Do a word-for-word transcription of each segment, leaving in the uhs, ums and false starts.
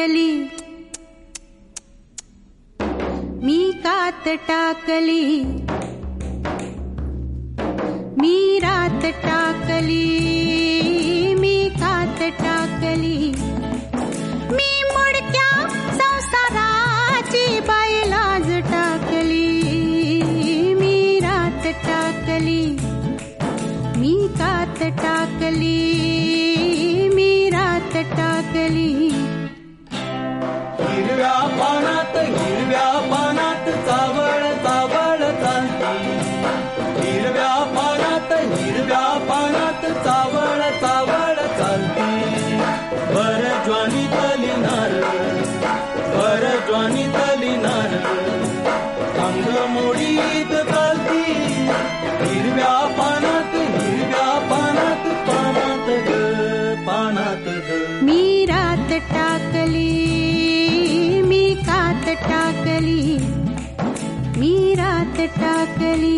टाकली मी कात टाकली मी रात टाकली मी कात टाकली मी मुडक्या संसाराची बाईलाज टाकली मी रात टाकली मी कात टाकली मी रात टाकली हिरव्या पानात हिरव्या पानात चावळ चावळ चालती हिरव्या पानात हिरव्या पानात चावळ चावळ चालती भर ज्वानी तली नार भर ज्वानी तली नार अंग मोडीत चालती हिरव्या पानात हिरव्या पानात पानात ग पानात ग मी रात टाकली मी कात टाकली मी रात टाकली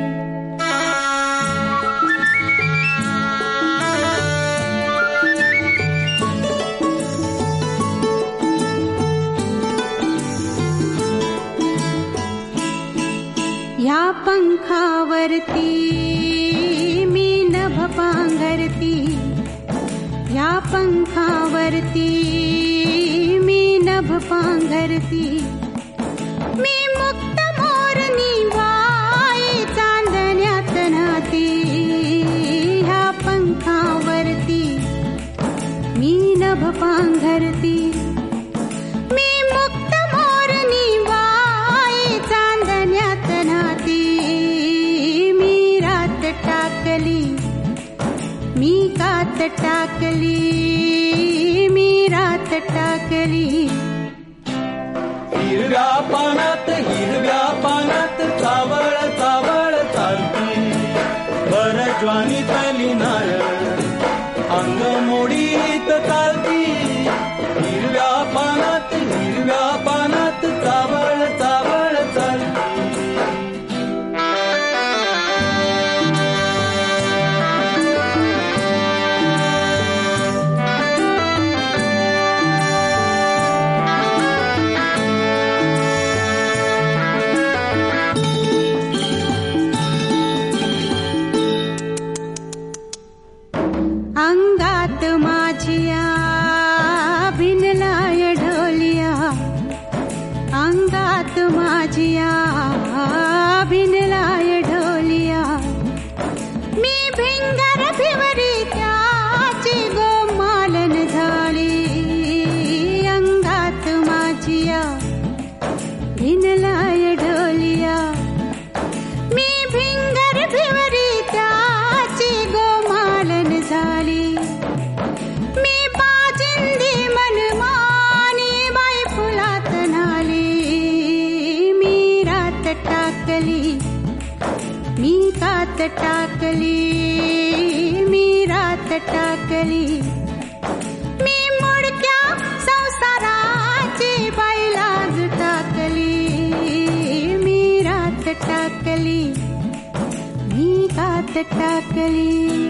या पंखावरती मी नभ पांघरती या पंखावरती मी नभ पांघरती मी मुक्त मोरनी वाई चांदण्यात नाती ह्या पंखावरती मी नभ पांघरती मी मुक्त मोरनी वाई चांदण्यात नाती मी रात टाकली मी कात टाकली मी रात टाकली हिरव्या पानात हिरव्या पानात चावळ चावळ चालती भर ज्वानी तली नार अंग मोडीत चालती हिरव्या पानात हिरव्या पानात चावळ चावळ चालती अंगात माझिया भिनलाय ढोलिया अंगात माझिया भिनलाय ढोलिया मी भिंगर भिवरी त्याची गोमालन झाली अंगात माझिया भिनलाय ढोलिया मी भिंगर भिवरी त्याची गोमालन झाली मी बाजिंदी मनमानी बाई फुलात नाली मी रात टाकली मी कात टाकली मी रात टाकली मी मुडक्या संसाराची बाईलाज टाकली मी रात टाकली मी कात टाकली